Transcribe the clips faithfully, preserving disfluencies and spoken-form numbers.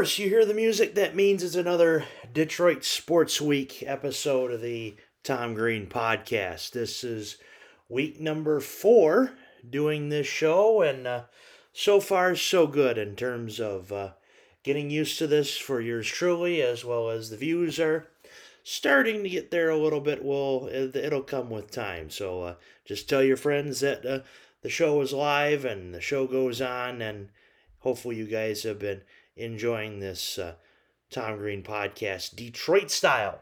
course, you hear the music. That means it's another Detroit Sports Week episode of the Tom Green podcast. This is week number four doing this show, and uh, so far, so good in terms of uh, getting used to this for yours truly, as well as the views are starting to get there a little bit. Well, it'll come with time. So uh, just tell your friends that uh, the show is live and the show goes on, and hopefully you guys have been enjoying this uh, Tom Green podcast, Detroit style,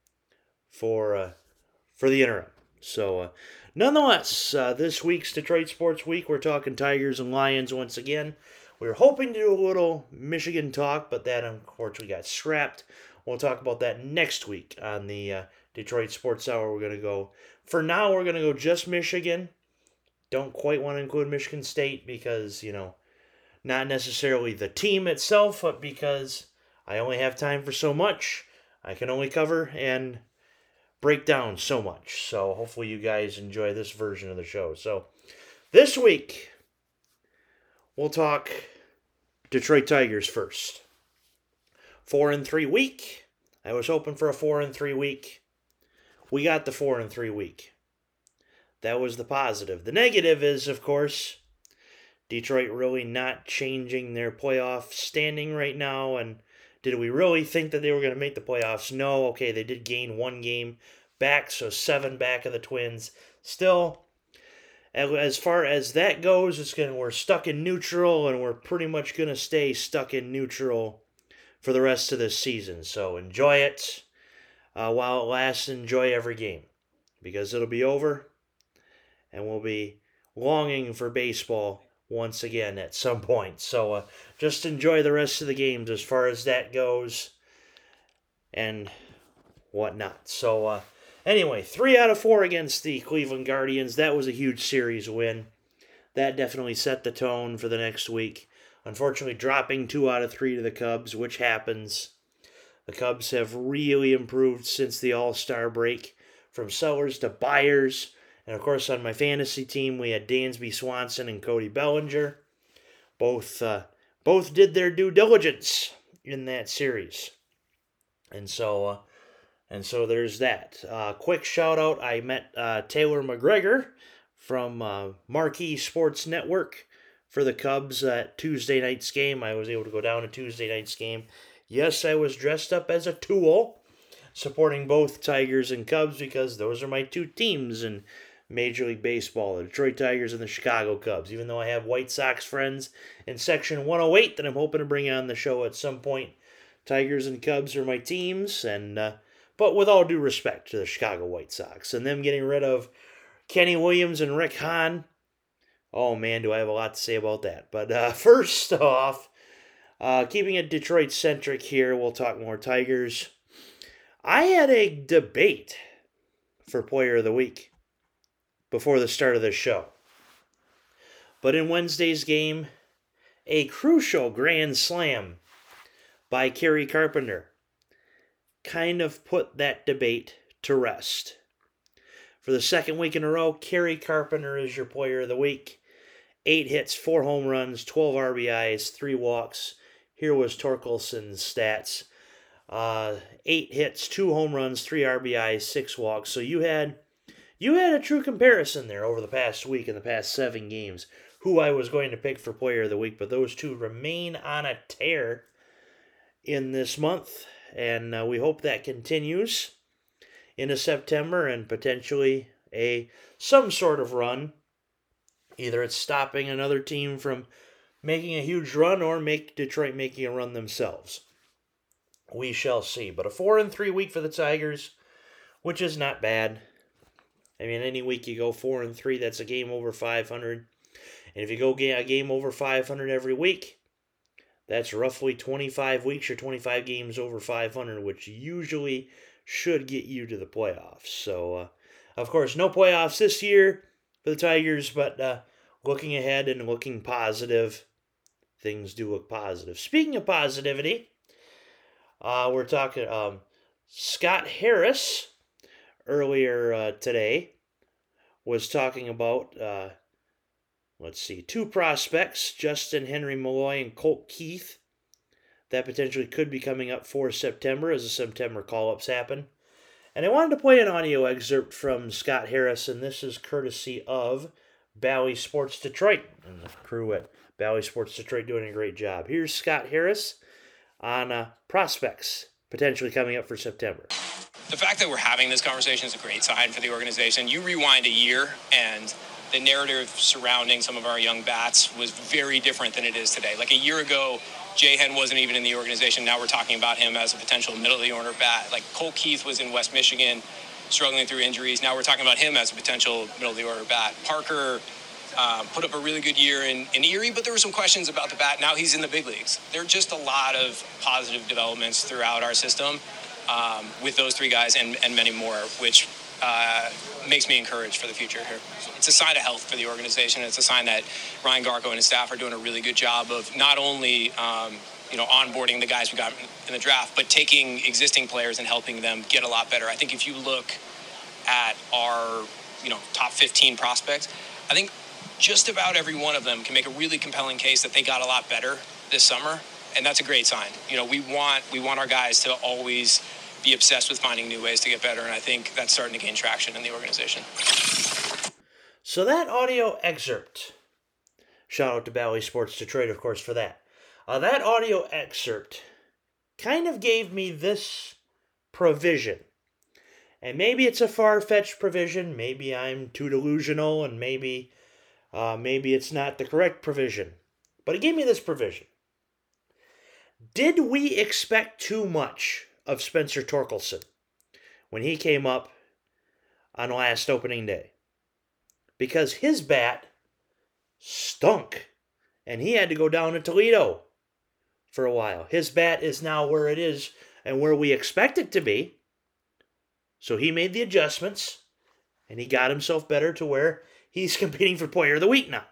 for uh, for the interim. So, uh, nonetheless, uh, this week's Detroit Sports Week, we're talking Tigers and Lions once again. We were hoping to do a little Michigan talk, but that unfortunately got scrapped. We'll talk about that next week on the uh, Detroit Sports Hour. We're going to go, for now, we're going to go just Michigan. Don't quite want to include Michigan State because, you know, not necessarily the team itself, but because I only have time for so much. I can only cover and break down so much. So hopefully you guys enjoy this version of the show. So this week, we'll talk Detroit Tigers first. Four and three week. I was hoping for a four and three week. We got the four and three week. That was the positive. The negative is, of course, Detroit really not changing their playoff standing right now. And did we really think that they were going to make the playoffs? No. Okay, they did gain one game back, so seven back of the Twins. Still, as far as that goes, it's gonna we're stuck in neutral, and we're pretty much going to stay stuck in neutral for the rest of this season. So enjoy it uh, while it lasts. Enjoy every game, because it'll be over, and we'll be longing for baseball once again at some point. So uh, just enjoy the rest of the games as far as that goes and whatnot. So uh, anyway, three out of four against the Cleveland Guardians. That was a huge series win. That definitely set the tone for the next week. Unfortunately, dropping two out of three to the Cubs, which happens. The Cubs have really improved since the All-Star break, from sellers to buyers. And, of course, on my fantasy team, we had Dansby Swanson and Cody Bellinger. Both uh, both did their due diligence in that series. And so uh, and so there's that. Uh, quick shout-out, I met uh, Taylor McGregor from uh, Marquee Sports Network for the Cubs at Tuesday night's game. I was able to go down to Tuesday night's game. Yes, I was dressed up as a tool, supporting both Tigers and Cubs, because those are my two teams in Major League Baseball, the Detroit Tigers and the Chicago Cubs, even though I have White Sox friends in Section one oh eight that I'm hoping to bring on the show at some point. Tigers and Cubs are my teams, and uh, but with all due respect to the Chicago White Sox, and them getting rid of Kenny Williams and Rick Hahn, oh man, do I have a lot to say about that. But uh, first off, uh, keeping it Detroit-centric here, we'll talk more Tigers. I had a debate for Player of the Week before the start of this show. But in Wednesday's game, a crucial grand slam by Kerry Carpenter kind of put that debate to rest. For the second week in a row, Kerry Carpenter is your Player of the Week. Eight hits, four home runs, twelve R B Is, three walks. Here was Torkelson's stats. Uh, eight hits, two home runs, three R B Is, six walks. So you had You had a true comparison there over the past week and the past seven games, who I was going to pick for Player of the Week, but those two remain on a tear in this month, and uh, we hope that continues into September and potentially a some sort of run. Either it's stopping another team from making a huge run or make Detroit making a run themselves. We shall see. But a four and three week for the Tigers, which is not bad. I mean, any week you go four and three, that's a game over five hundred. And if you go a game over five hundred every week, that's roughly twenty-five weeks or twenty-five games over five hundred, which usually should get you to the playoffs. So, uh, of course, no playoffs this year for the Tigers, but uh, looking ahead and looking positive, things do look positive. Speaking of positivity, uh, we're talking um, Scott Harris earlier uh, today was talking about, uh, let's see, two prospects, Justin Henry Malloy and Colt Keith, that potentially could be coming up for September as the September call-ups happen. And I wanted to play an audio excerpt from Scott Harris, and this is courtesy of Bally Sports Detroit and the crew at Bally Sports Detroit doing a great job. Here's Scott Harris on uh, prospects potentially coming up for September. The fact that we're having this conversation is a great sign for the organization. You rewind a year, and the narrative surrounding some of our young bats was very different than it is today. Like a year ago, Jay Henn wasn't even in the organization. Now we're talking about him as a potential middle-of-the-order bat. Like Cole Keith was in West Michigan struggling through injuries. Now we're talking about him as a potential middle-of-the-order bat. Parker um, put up a really good year in, in Erie, but there were some questions about the bat. Now he's in the big leagues. There are just a lot of positive developments throughout our system um, with those three guys and, and many more, which uh, makes me encouraged for the future here. It's a sign of health for the organization. It's a sign that Ryan Garko and his staff are doing a really good job of not only um, you know, onboarding the guys we got in the draft, but taking existing players and helping them get a lot better. I think if you look at our, you know, top fifteen prospects, I think just about every one of them can make a really compelling case that they got a lot better this summer, and that's a great sign. You know, we want we want our guys to always be obsessed with finding new ways to get better, and I think that's starting to gain traction in the organization. So that audio excerpt, shout out to Bally Sports Detroit, of course, for that. Uh, that audio excerpt kind of gave me this provision. And maybe it's a far-fetched provision, maybe I'm too delusional, and maybe, uh, maybe it's not the correct provision. But it gave me this provision. Did we expect too much of Spencer Torkelson when he came up on last opening day? Because his bat stunk, and he had to go down to Toledo for a while. His bat is now where it is and where we expect it to be. So he made the adjustments, and he got himself better to where he's competing for Player of the Week now.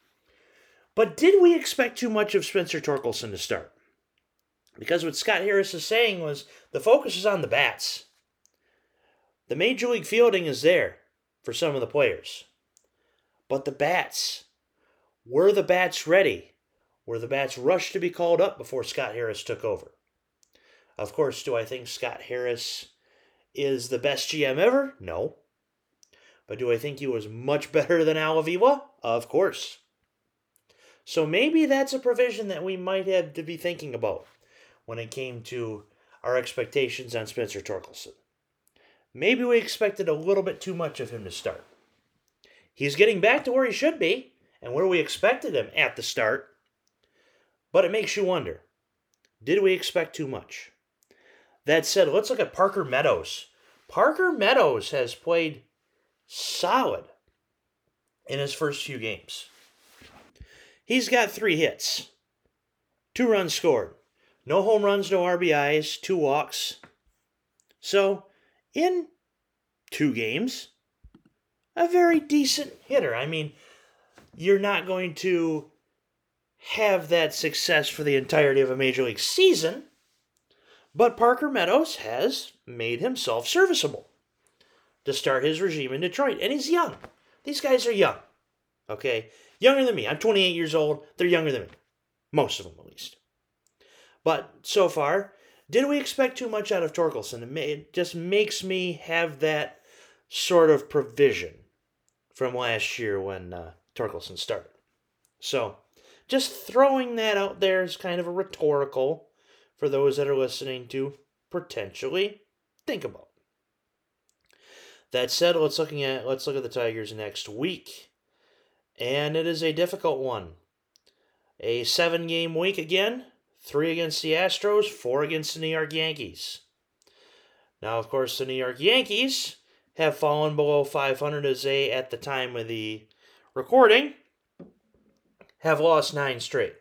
But did we expect too much of Spencer Torkelson to start? Because what Scott Harris is saying was the focus is on the bats. The Major League fielding is there for some of the players. But the bats, were the bats ready? Were the bats rushed to be called up before Scott Harris took over? Of course, do I think Scott Harris is the best G M ever? No. But do I think he was much better than Al Avila? Of course. So maybe that's a provision that we might have to be thinking about when it came to our expectations on Spencer Torkelson. Maybe we expected a little bit too much of him to start. He's getting back to where he should be and where we expected him at the start. But it makes you wonder, did we expect too much? That said, let's look at Parker Meadows. Parker Meadows has played solid in his first few games. He's got three hits, two runs scored, no home runs, no R B Is, two walks. So, in two games, a very decent hitter. I mean, you're not going to have that success for the entirety of a Major League season, but Parker Meadows has made himself serviceable to start his regime in Detroit. And he's young. These guys are young. Okay? Younger than me. I'm twenty-eight years old. They're younger than me. Most of them, at least. But so far, did we expect too much out of Torkelson? It, may, it just makes me have that sort of provision from last year when uh, Torkelson started. So, just throwing that out there is kind of a rhetorical for those that are listening to potentially think about. That said, let's looking at let's look at the Tigers next week. And it is a difficult one. A seven-game week again. Three against the Astros, four against the New York Yankees. Now, of course, the New York Yankees have fallen below five hundred as they, at the time of the recording, have lost nine straight.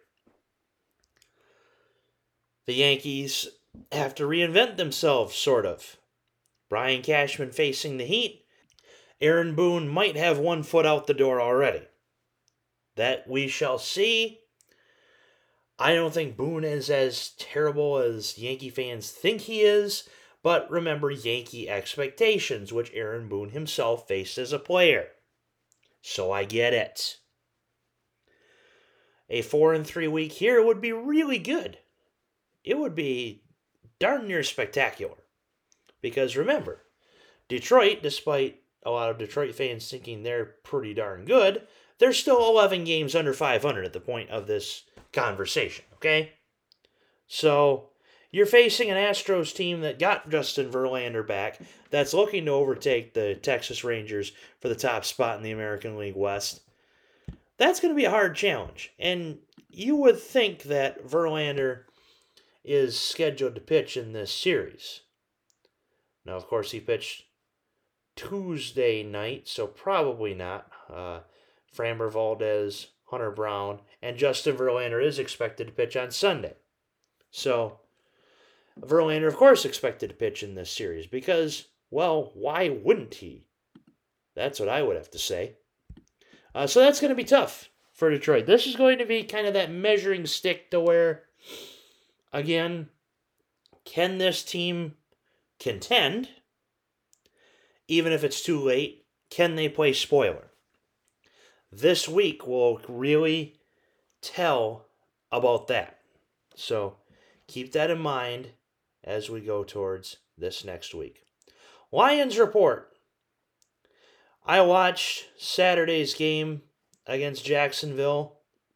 The Yankees have to reinvent themselves, sort of. Brian Cashman facing the Heat. Aaron Boone might have one foot out the door already. That we shall see. I don't think Boone is as terrible as Yankee fans think he is, but remember Yankee expectations, which Aaron Boone himself faced as a player. So I get it. A four and three week here would be really good it would be darn near spectacular. Because remember, Detroit, despite a lot of Detroit fans thinking they're pretty darn good, they're still eleven games under five hundred at the point of this conversation, okay? So, you're facing an Astros team that got Justin Verlander back, that's looking to overtake the Texas Rangers for the top spot in the American League West. That's going to be a hard challenge. And you would think that Verlander is scheduled to pitch in this series. Now, of course, he pitched Tuesday night, so probably not. Uh, Framber Valdez, Hunter Brown, and Justin Verlander is expected to pitch on Sunday. So, Verlander, of course, expected to pitch in this series because, well, why wouldn't he? That's what I would have to say. Uh, so that's going to be tough for Detroit. This is going to be kind of that measuring stick to where, again, can this team contend? Even if it's too late, can they play spoiler? This week will really tell about that. So keep that in mind as we go towards this next week. Lions report. I watched Saturday's game against Jacksonville.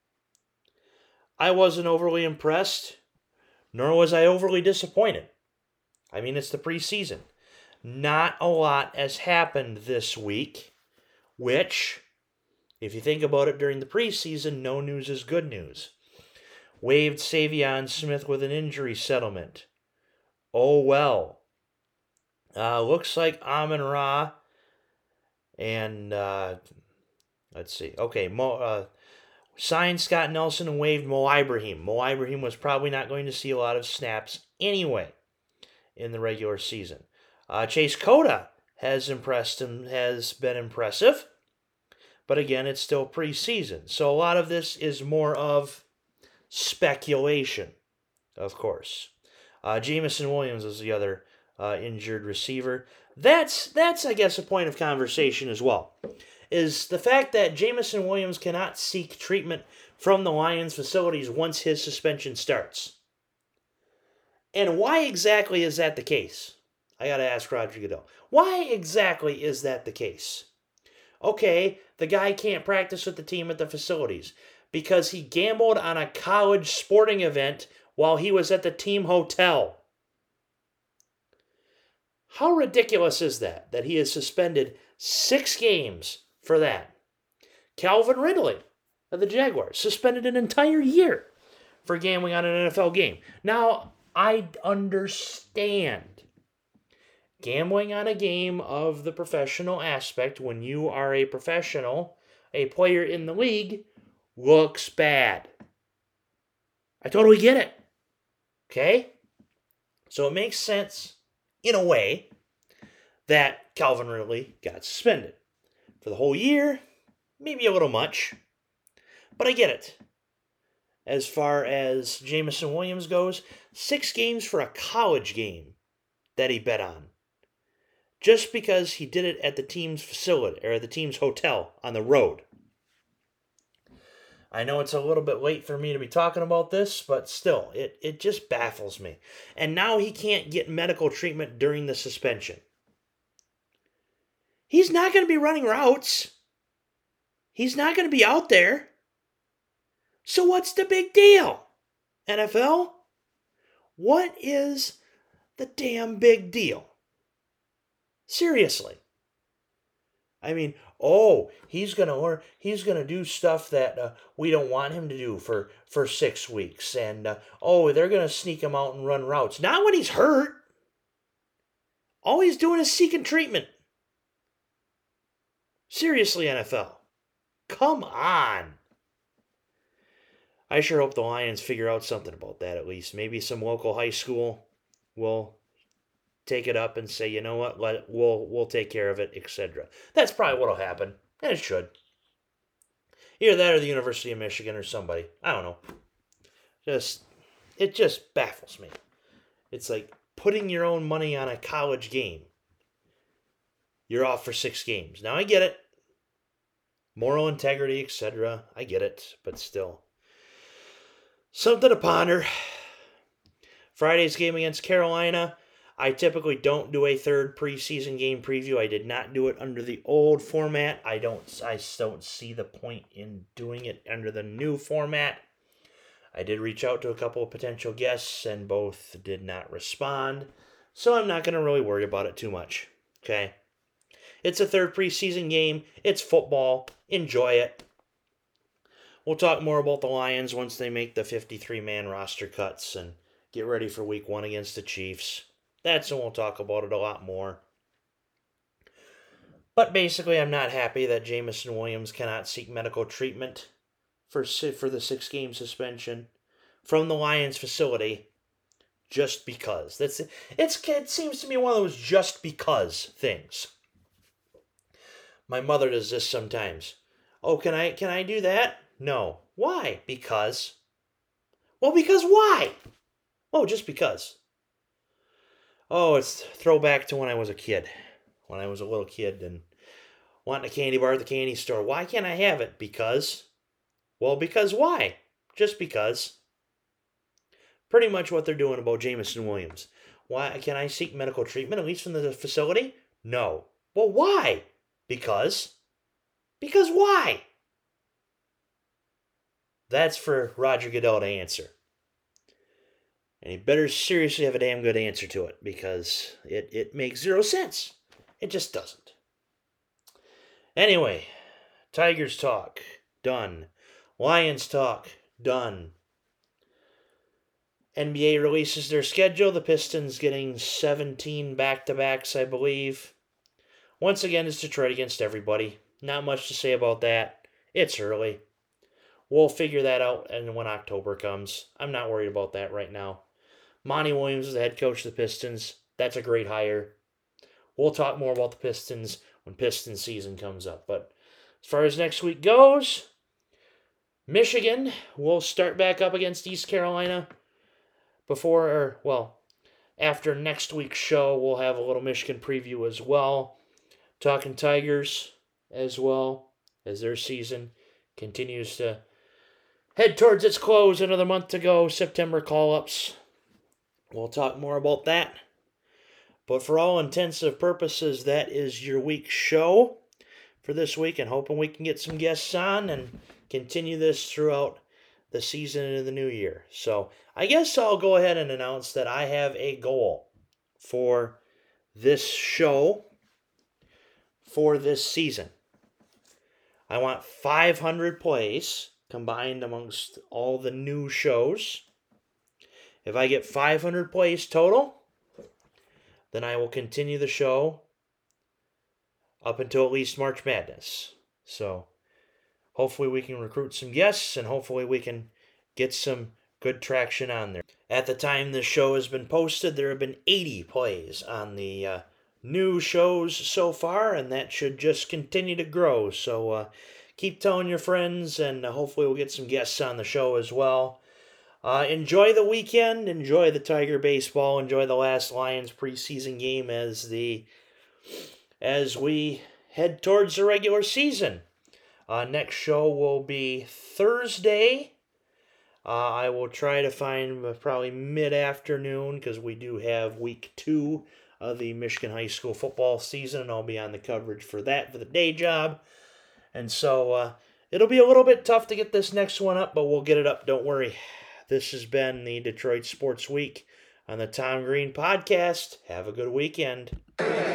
I wasn't overly impressed, nor was I overly disappointed. I mean, it's the preseason. Not a lot has happened this week, which, if you think about it during the preseason, no news is good news. Waived Savion Smith with an injury settlement. Oh well. Uh, looks like Amon-Ra and, uh, let's see, okay, Mo, uh, signed Scott Nelson and waived Mo Ibrahim. Mo Ibrahim was probably not going to see a lot of snaps anyway in the regular season. Uh, Chase Cota has impressed him, has been impressive, but again, it's still preseason. So a lot of this is more of speculation, of course. Uh, Jameson Williams is the other uh, injured receiver. That's, that's, I guess, a point of conversation as well, is the fact that Jameson Williams cannot seek treatment from the Lions facilities once his suspension starts. And why exactly is that the case? I got to ask Roger Goodell. Why exactly is that the case? Okay, the guy can't practice with the team at the facilities because he gambled on a college sporting event while he was at the team hotel. How ridiculous is that, that he is suspended six games for that? Calvin Ridley of the Jaguars suspended an entire year for gambling on an N F L game. Now, I understand gambling on a game of the professional aspect when you are a professional, a player in the league, looks bad. I totally get it. Okay? So it makes sense, in a way, that Calvin Ridley got suspended. For the whole year, maybe a little much, but I get it. As far as Jameson Williams goes, six games for a college game that he bet on. Just because he did it at the team's facility, or at the team's hotel on the road. I know it's a little bit late for me to be talking about this, but still, it, it just baffles me. And now he can't get medical treatment during the suspension. He's not going to be running routes. He's not going to be out there. So what's the big deal, N F L? What is the damn big deal? Seriously. I mean, oh, he's gonna learn. He's gonna do stuff that uh, we don't want him to do for for six weeks, and uh, oh, they're gonna sneak him out and run routes. Not when he's hurt. All he's doing is seeking treatment. Seriously, N F L, come on. I sure hope the Lions figure out something about that at least. Maybe some local high school will take it up and say, you know what, let it, we'll we'll take care of it, et cetera. That's probably what'll happen, and it should. Either that or the University of Michigan or somebody. I don't know. Just it just baffles me. It's like putting your own money on a college game. You're off for six games. Now I get it. Moral integrity, et cetera. I get it, but still. Something to ponder. Friday's game against Carolina, I typically don't do a third preseason game preview. I did not do it under the old format. I don't I don't see the point in doing it under the new format. I did reach out to a couple of potential guests, and both did not respond. So I'm not going to really worry about it too much. Okay? It's a third preseason game. It's football. Enjoy it. We'll talk more about the Lions once they make the fifty-three man roster cuts and get ready for week one against the Chiefs. That's when we'll talk about it a lot more. But basically, I'm not happy that Jameson Williams cannot seek medical treatment for for the six-game suspension from the Lions facility just because. That's it's it seems to me one of those just because things. My mother does this sometimes. Oh, can I can I do that? No. Why? Because. Well, because why? Oh, just because. Oh, it's throwback to when I was a kid. When I was a little kid and wanting a candy bar at the candy store. Why can't I have it? Because. Well, because why? Just because. Pretty much what they're doing about Jameson Williams. Why can I seek medical treatment, at least from the facility? No. Well, why? Because. Because why? That's for Roger Goodell to answer. And he better seriously have a damn good answer to it, because it, it makes zero sense. It just doesn't. Anyway, Tigers talk, done. Lions talk, done. N B A releases their schedule. The Pistons getting seventeen back-to-backs, I believe. Once again, it's Detroit against everybody. Not much to say about that. It's early. We'll figure that out and when October comes. I'm not worried about that right now. Monty Williams is the head coach of the Pistons. That's a great hire. We'll talk more about the Pistons when Pistons season comes up. But as far as next week goes, Michigan will start back up against East Carolina before, or, well, after next week's show. We'll have a little Michigan preview as well. Talking Tigers as well, as their season continues to head towards its close. Another month to go. September call-ups. We'll talk more about that. But for all intensive purposes, that is your week's show for this week, and hoping we can get some guests on and continue this throughout the season into the new year. So I guess I'll go ahead and announce that I have a goal for this show for this season. I want five hundred plays combined amongst all the new shows. If I get five hundred plays total, then I will continue the show up until at least March Madness. So hopefully we can recruit some guests, and hopefully we can get some good traction on there. At the time this show has been posted, there have been eighty plays on the uh, new shows so far, and that should just continue to grow. So uh, keep telling your friends, and uh, hopefully we'll get some guests on the show as well. Uh, enjoy the weekend. Enjoy the Tiger baseball. Enjoy the last Lions preseason game as the as we head towards the regular season. Uh, next show will be Thursday. Uh, I will try to find probably mid-afternoon, because we do have week two of the Michigan high school football season, and I'll be on the coverage for that for the day job. And so uh, it'll be a little bit tough to get this next one up, but we'll get it up. Don't worry. This has been the Detroit Sports Week on the Tom Green Podcast. Have a good weekend.